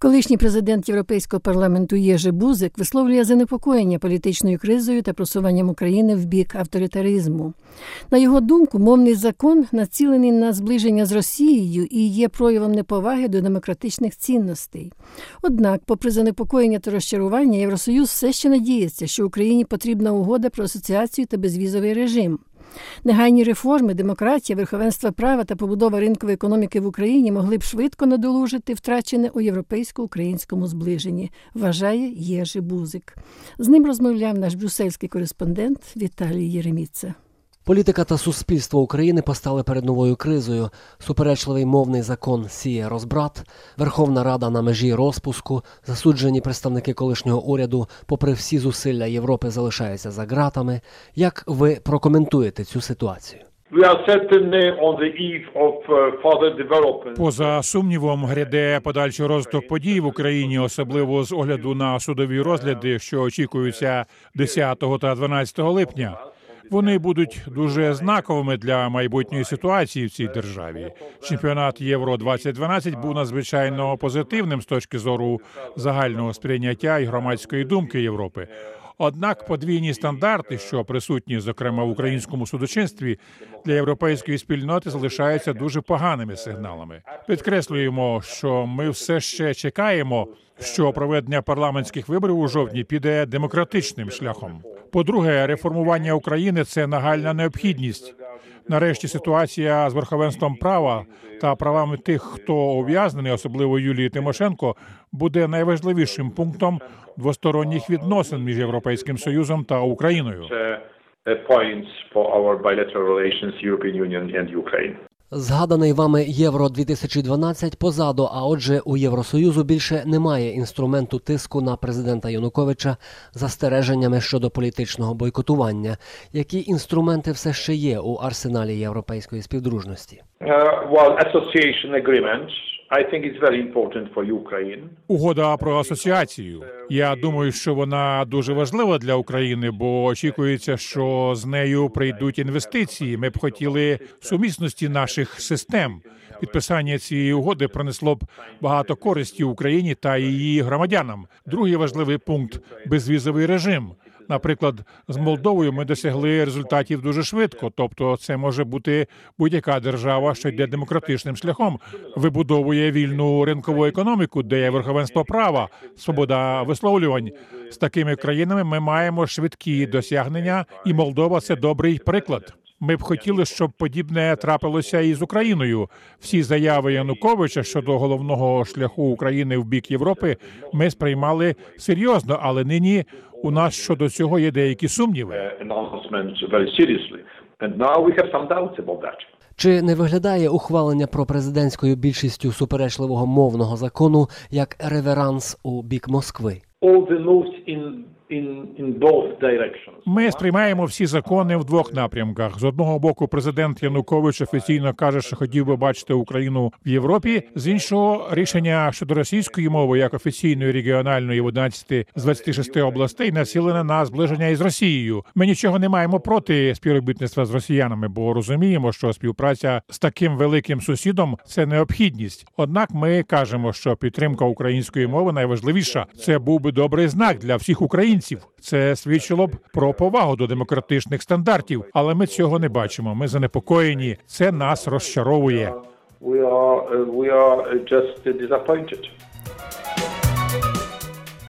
Колишній президент Європейського парламенту Єжи Бузик висловлює занепокоєння політичною кризою та просуванням України в бік авторитаризму. На його думку, мовний закон націлений на зближення з Росією і є проявом неповаги до демократичних цінностей. Однак, попри занепокоєння та розчарування, Євросоюз все ще надіється, що Україні потрібна угода про асоціацію та безвізовий режим. Негайні реформи, демократія, верховенство права та побудова ринкової економіки в Україні могли б швидко надолужити втрачене у європейсько-українському зближенні, вважає Єжи Бузик. З ним розмовляв наш брюссельський кореспондент Віталій Єреміца. Політика та суспільство України постали перед новою кризою. Суперечливий мовний закон сіє розбрат, Верховна Рада на межі розпуску, засуджені представники колишнього уряду, попри всі зусилля Європи, залишаються за ґратами. Як ви прокоментуєте цю ситуацію? Поза сумнівом, гряде подальший розвиток подій в Україні, особливо з огляду на судові розгляди, що очікуються 10 та 12 липня. Вони будуть дуже знаковими для майбутньої ситуації в цій державі. Чемпіонат Євро-2012 був надзвичайно позитивним з точки зору загального сприйняття і громадської думки Європи. Однак подвійні стандарти, що присутні, зокрема в українському судочинстві, для європейської спільноти залишаються дуже поганими сигналами. Підкреслюємо, що ми все ще чекаємо, що проведення парламентських виборів у жовтні піде демократичним шляхом. По-друге, реформування України – це нагальна необхідність. Нарешті ситуація з верховенством права та правами тих, хто ув'язнений, особливо Юлії Тимошенко, буде найважливішим пунктом двосторонніх відносин між Європейським Союзом та Україною. Згаданий вами Євро-2012 позаду, а отже у Євросоюзу більше немає інструменту тиску на президента Януковича застереженнями щодо політичного бойкотування. Які інструменти все ще є у арсеналі європейської співдружності? Угода про асоціацію. Я думаю, що вона дуже важлива для України, бо очікується, що з нею прийдуть інвестиції. Ми б хотіли сумісності наших систем. Підписання цієї угоди принесло б багато користі Україні та її громадянам. Другий важливий пункт – безвізовий режим. Наприклад, з Молдовою ми досягли результатів дуже швидко, тобто це може бути будь-яка держава, що йде демократичним шляхом, вибудовує вільну ринкову економіку, де є верховенство права, свобода висловлювань. З такими країнами ми маємо швидкі досягнення, і Молдова – це добрий приклад. Ми б хотіли, щоб подібне трапилося і з Україною. Всі заяви Януковича щодо головного шляху України в бік Європи ми сприймали серйозно, але нині у нас щодо цього є деякі сумніви. Чи не виглядає ухвалення пропрезидентською більшістю суперечливого мовного закону як реверанс у бік Москви? Ми сприймаємо всі закони в двох напрямках. З одного боку, президент Янукович офіційно каже, що хотів би бачити Україну в Європі. З іншого, рішення щодо російської мови, як офіційної регіональної в 11 з 26 областей, націлене на зближення із Росією. Ми нічого не маємо проти співробітництва з росіянами, бо розуміємо, що співпраця з таким великим сусідом – це необхідність. Однак ми кажемо, що підтримка української мови найважливіша. Це був би добрий знак для всіх українців. Це свідчило б про повагу до демократичних стандартів, але ми цього не бачимо. Ми занепокоєні. Це нас розчаровує. We are just disappointed.